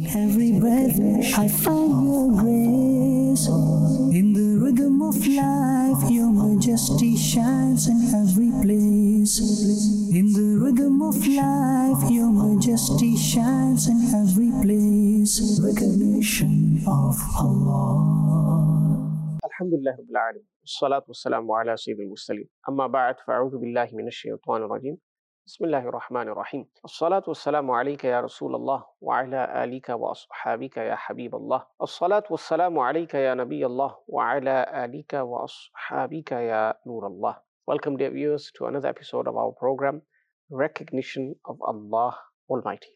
every breath, I find your grace. In the rhythm of life, your majesty shines in every place. In the rhythm of life, your majesty shines in every place. Recognition of Allah. Alhamdulillah Rabbil Alamin. Salatu wassalamu ala Sayyidil Mursaleen. Amma ba'd, fa'udhu billahi minash shaitanir rajim. Bismillahir Rahmanir Rahim. As-salatu wassalamu alayka ya Rasulallah wa ala alika wa ashabika ya Habiballah. As-salatu wassalamu alayka ya Nabiyallah wa ala alika wa ashabika ya Nurallah. Welcome, dear viewers, to another episode of our program, Recognition of Allah Almighty.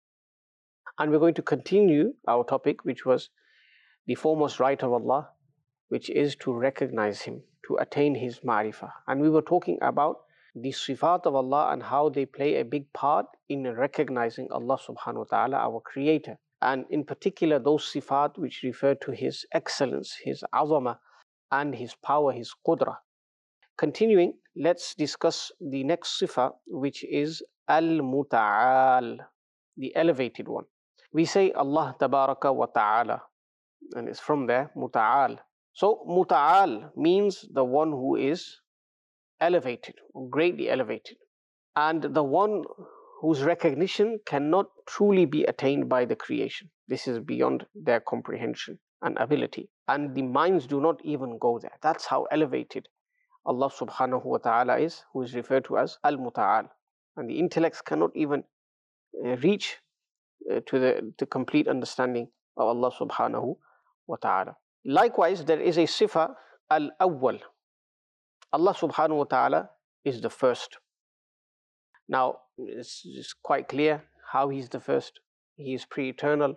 And we're going to continue our topic, which was the foremost right of Allah, which is to recognize Him, to attain His ma'rifah. And we were talking about the sifat of Allah and how they play a big part in recognizing Allah subhanahu wa ta'ala, our creator. And in particular, those sifat which refer to His excellence, His azama, and His power, His qudra. Continuing, let's discuss the next sifa, which is al-muta'al, the elevated one. We say Allah tabaraka wa ta'ala, and it's from there, muta'al. So, muta'al means the one who is elevated, greatly elevated, and the one whose recognition cannot truly be attained by the creation. This is beyond their comprehension and ability, and the minds do not even go there. That's how elevated Allah subhanahu wa ta'ala is, who is referred to as al-muta'al, and the intellects cannot even reach to the complete understanding of Allah subhanahu wa ta'ala. Likewise, there is a sifa al-awwal. Allah subhanahu wa ta'ala is the first. Now, it's quite clear how He's the first. He is pre-eternal.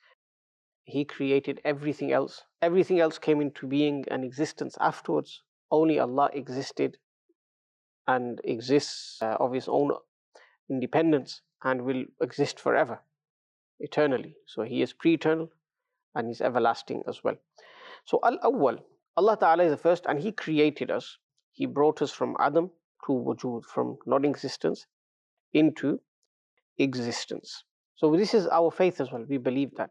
He created everything else. Everything else came into being and existence afterwards. Only Allah existed and exists of His own independence and will exist forever, eternally. So He is pre-eternal and He's everlasting as well. So Al-Awwal, Allah Ta'ala is the first, and He created us. He brought us from Adam to Wujud, from non-existence into existence. So this is our faith as well. We believe that.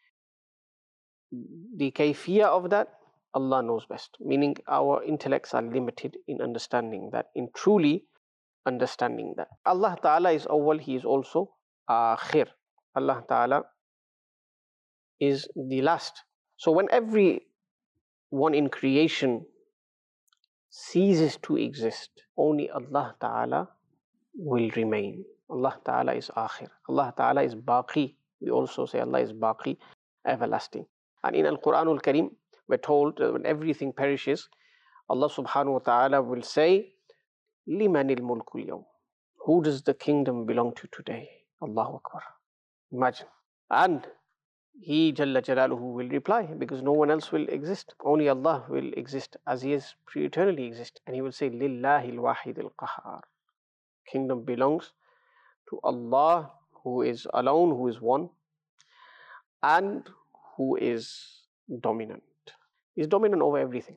The kayfiyah of that, Allah knows best. Meaning our intellects are limited in understanding that, in truly understanding that. Allah Ta'ala is Awwal, He is also Akhir. Allah Ta'ala is the last. So when every one in creation ceases to exist, only Allah Ta'ala will remain. Allah Ta'ala is Akhir. Allah Ta'ala is Baqi. We also say Allah is Baqi, everlasting. And in Al-Quran Al-Kareem, we're told that when everything perishes, Allah Subhanahu wa Ta'ala will say, Limanil mulkul yawm. Who does the kingdom belong to today? Allahu Akbar. Imagine. And He, Jalla Jalaluhu, will reply, because no one else will exist. Only Allah will exist as He is pre-eternally exist. And He will say, Lillahi al-wahid al-qahar. Kingdom belongs to Allah, who is alone, who is one, and who is dominant. He is dominant over everything.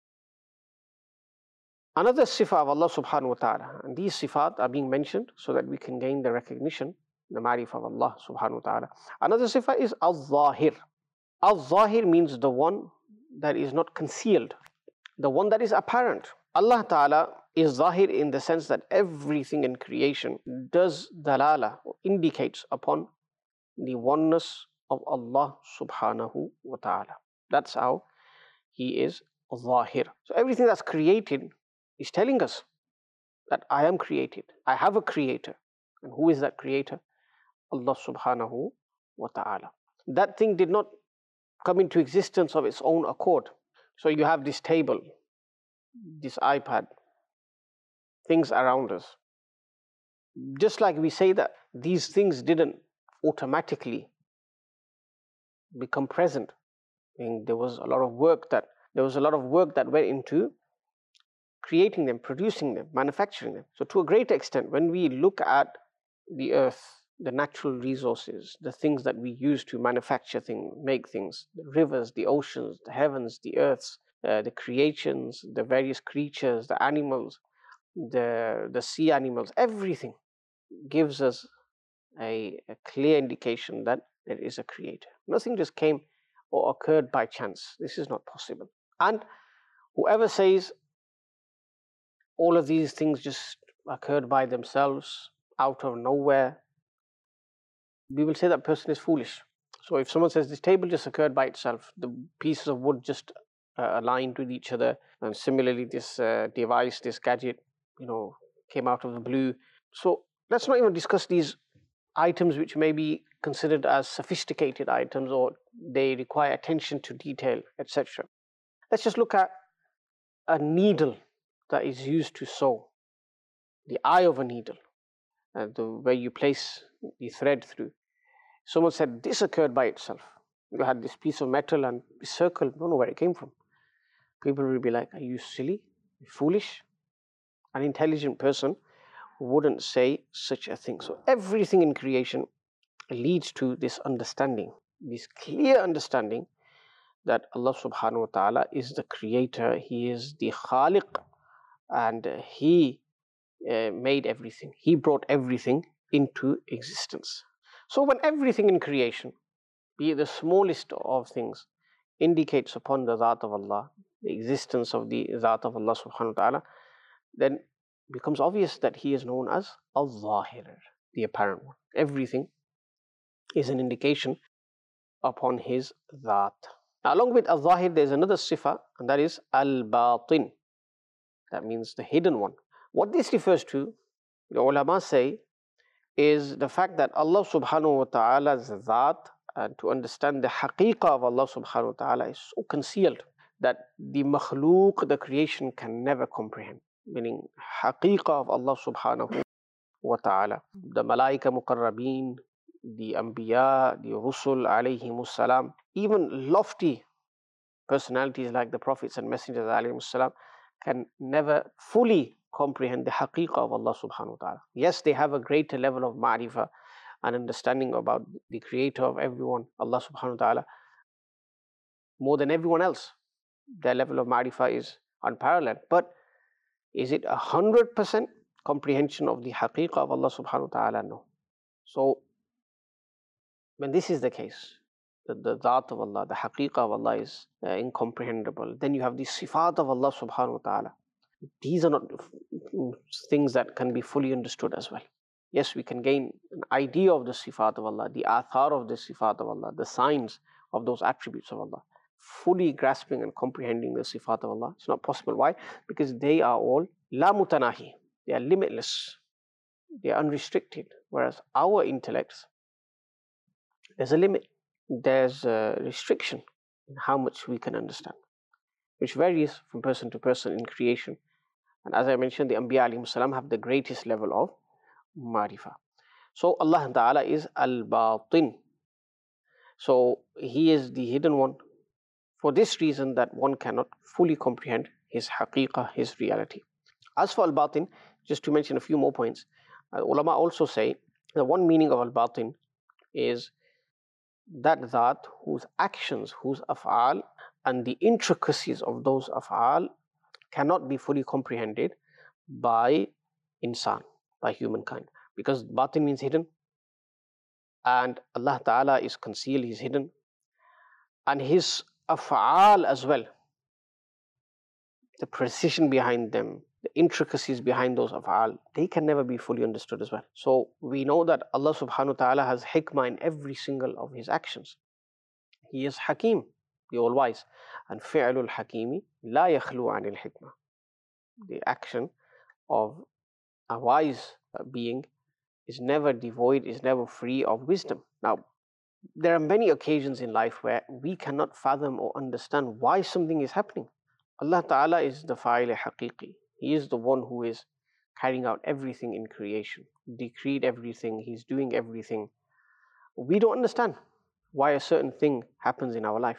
Another sifa of Allah subhanahu wa ta'ala, and these sifat are being mentioned so that we can gain the recognition, the ma'rifah of Allah subhanahu wa ta'ala. Another sifa is al-zahir. Al-zahir means the one that is not concealed, the one that is apparent. Allah ta'ala is zahir in the sense that everything in creation does dalala, or indicates upon the oneness of Allah subhanahu wa ta'ala. That's how He is zahir. So everything that's created is telling us that I am created. I have a creator. And who is that creator? Allah subhanahu wa ta'ala. That thing did not come into existence of its own accord. So you have this table, this iPad, things around us. Just like we say that these things didn't automatically become present. I mean, there was a lot of work that went into creating them, producing them, manufacturing them. So to a great extent, when we look at the earth, the natural resources, the things that we use to manufacture things, make things, the rivers, the oceans, the heavens, the earths, the creations, the various creatures, the animals, the sea animals, everything gives us a clear indication that there is a creator. Nothing just came or occurred by chance. This is not possible. And whoever says all of these things just occurred by themselves out of nowhere, we will say that person is foolish. So if someone says this table just occurred by itself, the pieces of wood just aligned with each other, and similarly this device, this gadget, came out of the blue. So let's not even discuss these items which may be considered as sophisticated items or they require attention to detail, etc. Let's just look at a needle that is used to sew, the eye of a needle, the way you place the thread through. Someone said this occurred by itself. You had this piece of metal and this circle, don't know where it came from. People will be like, are you silly? Are you foolish? An intelligent person wouldn't say such a thing. So everything in creation leads to this understanding, this clear understanding that Allah subhanahu wa ta'ala is the creator, He is the Khaliq, and He made everything. He brought everything into existence. So when everything in creation, be it the smallest of things, indicates upon the Zat of Allah, the existence of the Zat of Allah subhanahu wa ta'ala, then it becomes obvious that He is known as Al-Zahir, the apparent one. Everything is an indication upon His Zat. Now, along with Al-Zahir, there is another sifa, and that is Al-Batin. That means the hidden one. What this refers to, the ulama say, is the fact that Allah subhanahu wa ta'ala's Zat, and to understand the haqiqah of Allah subhanahu wa ta'ala, is so concealed that the makhlooq, the creation, can never comprehend. Meaning, haqiqah of Allah subhanahu wa ta'ala. The malaika muqarrabeen, the anbiya, the rusul alayhimus salam, even lofty personalities like the prophets and messengers alayhimus salam, can never fully comprehend the haqiqah of Allah subhanahu wa ta'ala. Yes, they have a greater level of ma'rifah and understanding about the creator of everyone, Allah subhanahu wa ta'ala, more than everyone else. Their level of ma'rifah is unparalleled. But is it 100% comprehension of the haqiqah of Allah subhanahu wa ta'ala? No. So when this is the case, the Zat of Allah, the haqiqah of Allah is incomprehensible, then you have the sifat of Allah subhanahu wa ta'ala. These are not things that can be fully understood as well. Yes, we can gain an idea of the sifat of Allah, the athar of the sifat of Allah, the signs of those attributes of Allah. Fully grasping and comprehending the sifat of Allah, it's not possible. Why? Because they are all la mutanahi. They are limitless. They are unrestricted. Whereas our intellects, there's a limit. There's a restriction in how much we can understand, which varies from person to person in creation. And as I mentioned, the Anbiya alayhi salam have the greatest level of Ma'rifah. So Allah Ta'ala is Al-Batin. So He is the hidden one, for this reason that one cannot fully comprehend His haqiqah, His reality. As for Al-Batin, just to mention a few more points, ulama also say that one meaning of Al-Batin is that Zat whose actions, whose af'al, and the intricacies of those af'al cannot be fully comprehended by insan, by humankind. Because batin means hidden, and Allah Ta'ala is concealed, He's hidden. And His af'al as well, the precision behind them, the intricacies behind those af'al, they can never be fully understood as well. So we know that Allah subhanahu wa ta'ala has hikmah in every single of His actions. He is Hakim, the all-wise. And fi'lul hakimi la yakhlu anil hikmah. The action of a wise being is never devoid, is never free of wisdom. Now, there are many occasions in life where we cannot fathom or understand why something is happening. Allah Ta'ala is the fa'il haqiqi. He is the one who is carrying out everything in creation, decreed everything, He's doing everything. We don't understand why a certain thing happens in our life.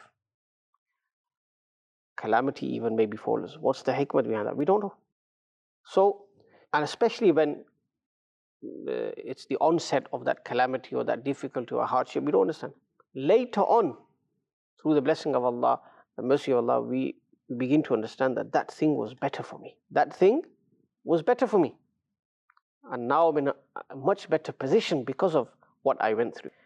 Calamity even may befall us. What's the hikmah behind that? We don't know. So, and especially when it's the onset of that calamity or that difficulty or hardship, we don't understand. Later on, through the blessing of Allah, the mercy of Allah, we begin to understand that that thing was better for me. That thing was better for me. And now I'm in a much better position because of what I went through.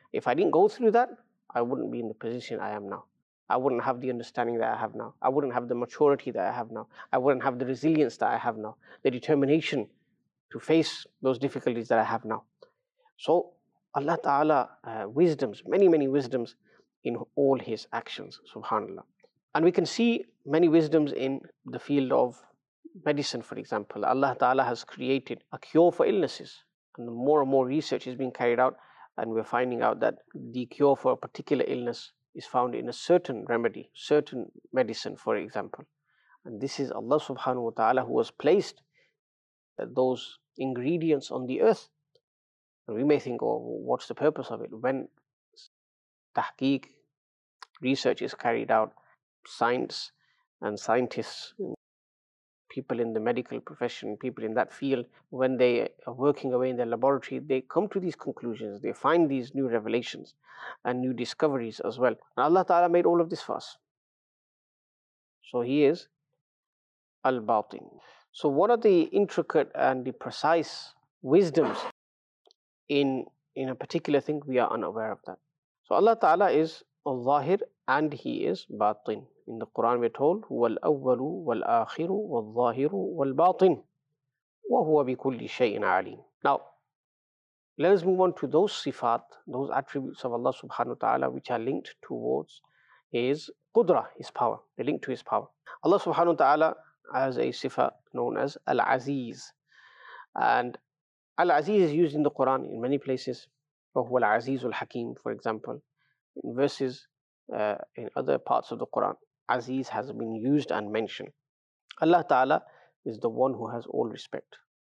If I didn't go through that, I wouldn't be in the position I am now. I wouldn't have the understanding that I have now. I wouldn't have the maturity that I have now. I wouldn't have the resilience that I have now, the determination to face those difficulties that I have now. So Allah Ta'ala wisdoms, many wisdoms in all His actions, subhanAllah. And we can see many wisdoms in the field of medicine, for example. Allah Ta'ala has created a cure for illnesses, and more and more research is being carried out, and we're finding out that the cure for a particular illness is found in a certain remedy, certain medicine, for example. And this is Allah Subhanahu wa Ta'ala who has placed those ingredients on the earth. And we may think, oh, what's the purpose of it? When tahqiq, research is carried out, science and scientists, people in the medical profession, people in that field, when they are working away in their laboratory, they come to these conclusions, they find these new revelations and new discoveries as well. And Allah Ta'ala made all of this for us. So He is Al-Batin. So what are the intricate and the precise wisdoms in a particular thing? We are unaware of that. So Allah Ta'ala is Al-Zahir and He is Batin. In the Quran we're told, Huwa al-awwalu wal-akhiru wal-zahiru wal-batin wa huwa bi kulli shay'in alim. Now, let us move on to those sifat, those attributes of Allah Subhanahu wa Ta'ala which are linked towards His Qudra, His power. They're linked to His power. Allah Subhanahu wa Ta'ala has a sifa known as Al-Aziz. And Al-Aziz is used in the Quran in many places. وَهُوَ الْعَزِيزُ الْحَكِيمُ, for example. In verses in other parts of the Quran, Aziz has been used and mentioned. Allah Ta'ala is the one who has all respect.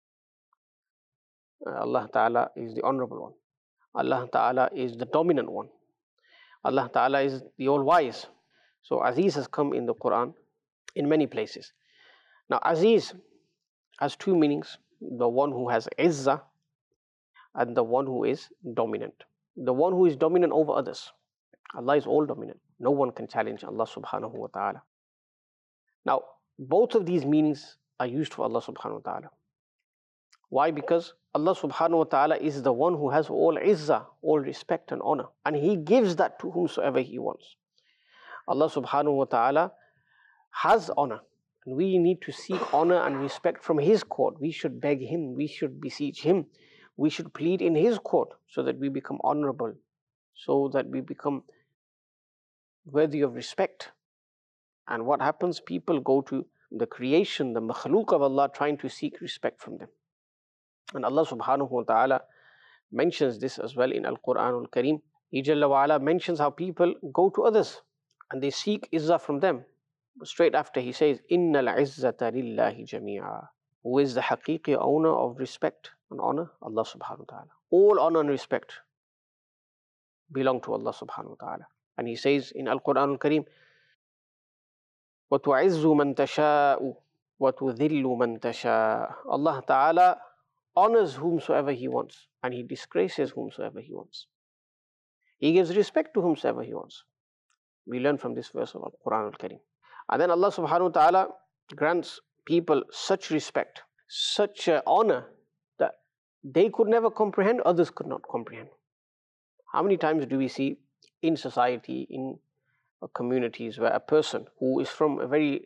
Allah Ta'ala is the honorable one. Allah Ta'ala is the dominant one. Allah Ta'ala is the all-wise. So Aziz has come in the Quran in many places. Now Aziz has two meanings. The one who has Izzah and the one who is dominant. The one who is dominant over others. Allah is all dominant. No one can challenge Allah Subhanahu wa Ta'ala. Now, both of these meanings are used for Allah Subhanahu wa Ta'ala. Why? Because Allah Subhanahu wa Ta'ala is the one who has all Izzah, all respect and honor. And He gives that to whomsoever He wants. Allah Subhanahu wa Ta'ala has honor. And we need to seek honor and respect from His court. We should beg Him. We should beseech Him. We should plead in His court so that we become honorable, so that we become worthy of respect. And what happens? People go to the creation, the makhluk of Allah, trying to seek respect from them. And Allah Subhanahu wa Ta'ala mentions this as well in Al-Quran Al-Kareem. He Jalla wa Ala mentions how people go to others and they seek izzah from them. But straight after He says, Innal izzata lillahi jami'a. Who is the haqiqi owner of respect and honor? Allah Subhanahu wa Ta'ala. All honor and respect belong to Allah Subhanahu wa Ta'ala. And He says in Al-Quran Al-Kareem, وَتُعِزُّ مَن تَشَاءُ وَتُذِلُّ مَن تَشَاءُ. Allah Ta'ala honors whomsoever He wants and He disgraces whomsoever He wants. He gives respect to whomsoever He wants. We learn from this verse of Al-Quran Al-Kareem. And then Allah Subhanahu wa Ta'ala grants people such respect, such honor that they could never comprehend, others could not comprehend. How many times do we see in society, in communities, where a person who is from a very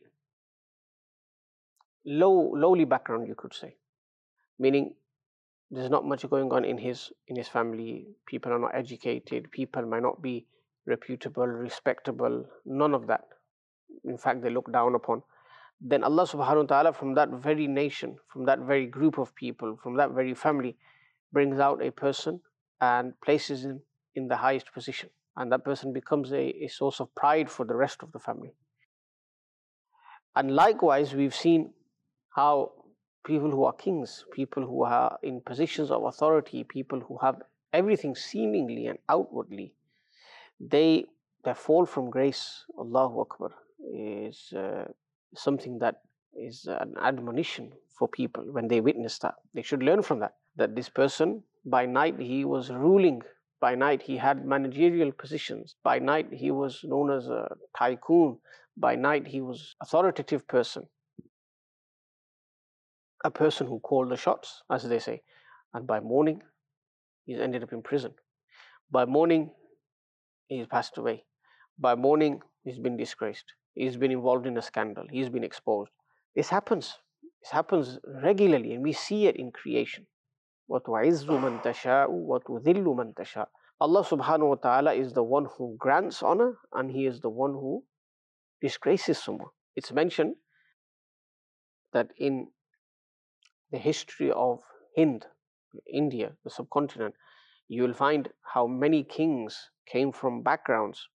lowly background, you could say, meaning there's not much going on in his family, people are not educated, people might not be reputable, respectable, none of that. In fact, they look down upon. Then Allah Subhanahu wa Ta'ala from that very nation, from that very group of people, from that very family, brings out a person and places him in the highest position. And that person becomes a source of pride for the rest of the family. And likewise, we've seen how people who are kings, people who are in positions of authority, people who have everything seemingly and outwardly, their fall from grace, Allahu Akbar, is something that is an admonition for people when they witness that. They should learn from that, that this person, by night he was ruling, by night he had managerial positions, by night he was known as a tycoon, by night he was an authoritative person, a person who called the shots, as they say, and by morning he's ended up in prison. By morning, he's passed away. By morning, he's been disgraced. He's been involved in a scandal. He's been exposed. This happens. This happens regularly, and we see it in creation. وَتُعِزُّ مَن تَشَاءُ وَتُذِلُّ مَن تَشَاءُ. Allah subhanahu wa ta'ala is the one who grants honor, and He is the one who disgraces someone. It's mentioned that in the history of Hind, India, the subcontinent, you will find how many kings came from backgrounds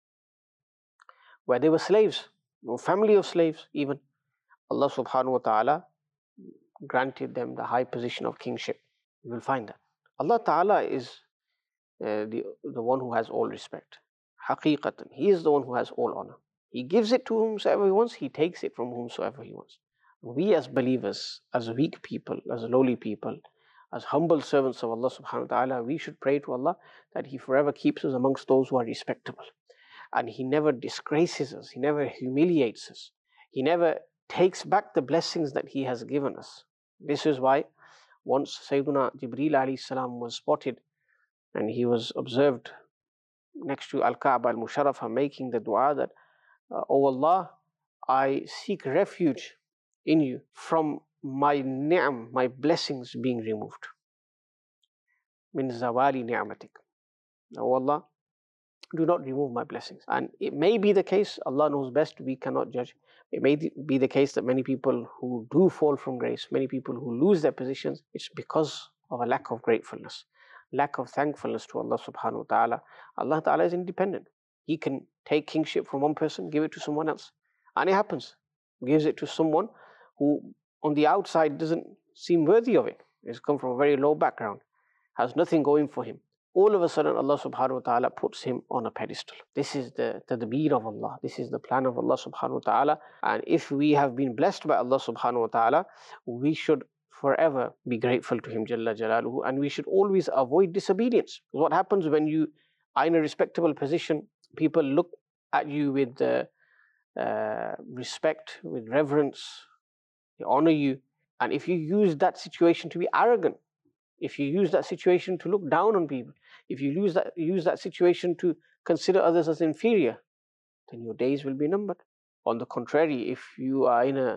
where they were slaves, or family of slaves even. Allah subhanahu wa ta'ala granted them the high position of kingship. You will find that. Allah ta'ala is the one who has all respect. Haqiqatan, He is the one who has all honor. He gives it to whomsoever He wants, He takes it from whomsoever He wants. We as believers, as weak people, as lowly people, as humble servants of Allah subhanahu wa ta'ala, we should pray to Allah that He forever keeps us amongst those who are respectable. And He never disgraces us, He never humiliates us, He never takes back the blessings that He has given us. This is why once Sayyiduna Jibreel alayhi salam was spotted, and he was observed next to Al-Kaaba al-Musharrafah making the dua that, "O Allah, I seek refuge in You from my ni'am, my blessings being removed. Min zawali ni'amatik. O Allah, do not remove my blessings." And it may be the case, Allah knows best, we cannot judge. It may be the case that many people who do fall from grace, many people who lose their positions, it's because of a lack of gratefulness, lack of thankfulness to Allah subhanahu wa ta'ala. Allah ta'ala is independent. He can take kingship from one person, give it to someone else. And it happens. He gives it to someone who on the outside doesn't seem worthy of it. He's come from a very low background, has nothing going for him. All of a sudden, Allah subhanahu wa ta'ala puts him on a pedestal. This is the tadbir of Allah. This is the plan of Allah subhanahu wa ta'ala. And if we have been blessed by Allah subhanahu wa ta'ala, we should forever be grateful to Him Jalla Jalaluhu, and we should always avoid disobedience. What happens when you are in a respectable position, people look at you with respect, with reverence, they honor you. And if you use that situation to be arrogant, if you use that situation to look down on people, if you use that situation to consider others as inferior, then your days will be numbered. On the contrary, if you are in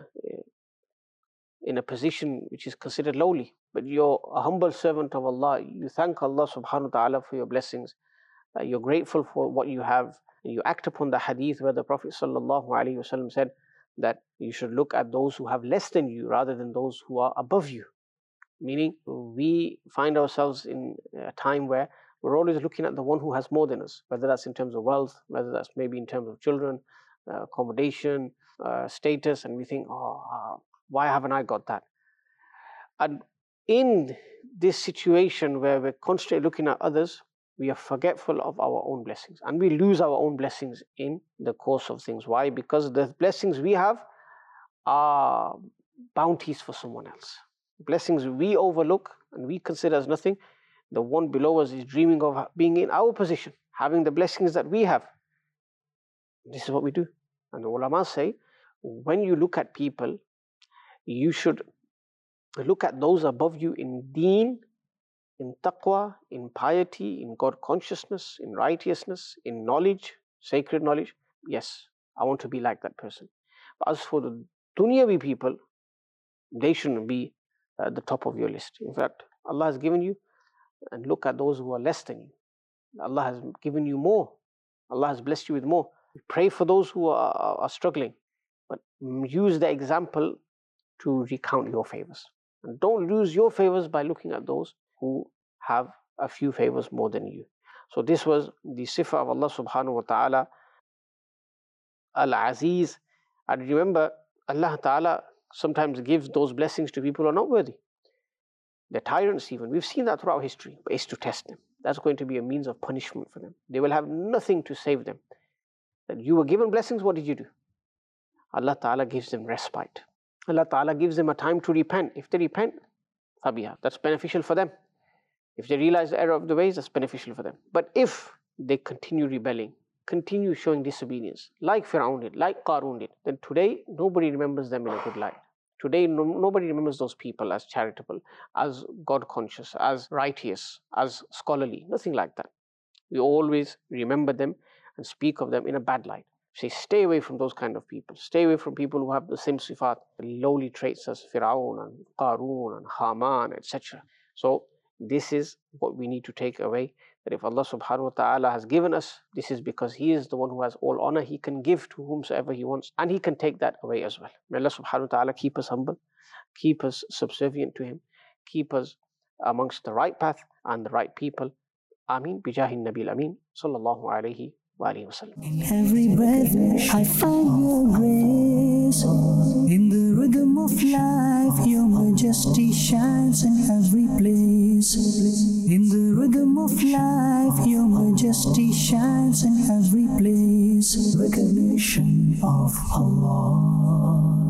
a position which is considered lowly, but you're a humble servant of Allah, you thank Allah subhanahu wa ta'ala for your blessings, you're grateful for what you have, and you act upon the hadith where the Prophet sallallahu alaihi wasallam said that you should look at those who have less than you rather than those who are above you. Meaning, we find ourselves in a time where we're always looking at the one who has more than us, whether that's in terms of wealth, whether that's maybe in terms of children, accommodation, status, and we think, why haven't I got that? And in this situation where we're constantly looking at others, we are forgetful of our own blessings, and we lose our own blessings in the course of things. Why? Because the blessings we have are bounties for someone else. Blessings we overlook and we consider as nothing, the one below us is dreaming of being in our position, having the blessings that we have. This is what we do. And the ulama say, when you look at people, you should look at those above you in deen, in taqwa, in piety, in God consciousness, in righteousness, in knowledge, sacred knowledge. Yes, I want to be like that person. But as for the dunyavi people, they shouldn't be at the top of your list. In fact, Allah has given you, and look at those who are less than you. Allah has given you more. Allah has blessed you with more. Pray for those who are struggling, but use the example to recount your favors. And don't lose your favors by looking at those who have a few favors more than you. So this was the sifa of Allah subhanahu wa ta'ala, Al-Aziz. And remember, Allah ta'ala sometimes gives those blessings to people who are not worthy. They're tyrants even. We've seen that throughout history, but it's to test them. That's going to be a means of punishment for them. They will have nothing to save them. That you were given blessings, what did you do? Allah ta'ala gives them respite. Allah ta'ala gives them a time to repent. If they repent, fabiha, that's beneficial for them. If they realize the error of the ways, that's beneficial for them. But if they continue rebelling, continue showing disobedience, like Fir'aun did, like Qarun did, then today nobody remembers them in a good light. Today nobody remembers those people as charitable, as God conscious, as righteous, as scholarly, nothing like that. we always remember them and speak of them in a bad light. Say, stay away from those kind of people. Stay away from people who have the same sifat, the lowly traits as Fir'aun and Qarun and Haman, etc. So this is what we need to take away, that if Allah subhanahu wa ta'ala has given us, this is because He is the one who has all honor. He can give to whomsoever He wants, and He can take that away as well. May Allah subhanahu wa ta'ala keep us humble, keep us subservient to Him, keep us amongst the right path and the right people. Ameen. Bijahin Nabil Ameen. Sallallahu alayhi wa alihi wa sallam. In every breath I find your grace. In the rhythm of life your majesty shines in every place. In the rhythm of life your majesty shines in every place. Recognition of Allah.